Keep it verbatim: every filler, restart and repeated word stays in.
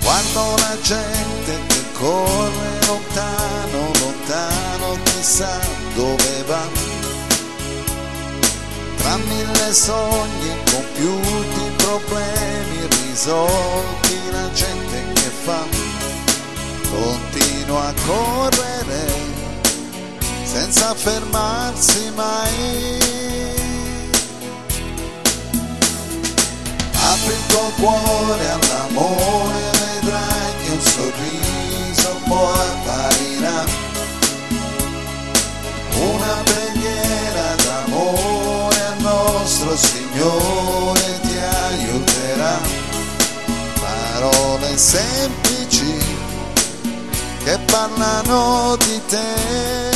Guardo la gente che corre lontano, lontano, chissà dove va. Tra mille sogni incompiuti, problemi irrisolti, la gente che fa continua a correre senza fermarsi mai. Apri il tuo cuore all'amore, vedrai che un sorriso poi apparirà. Una preghiera d'amore al nostro Signore ti aiuterà. Parole semplici che parlano di te.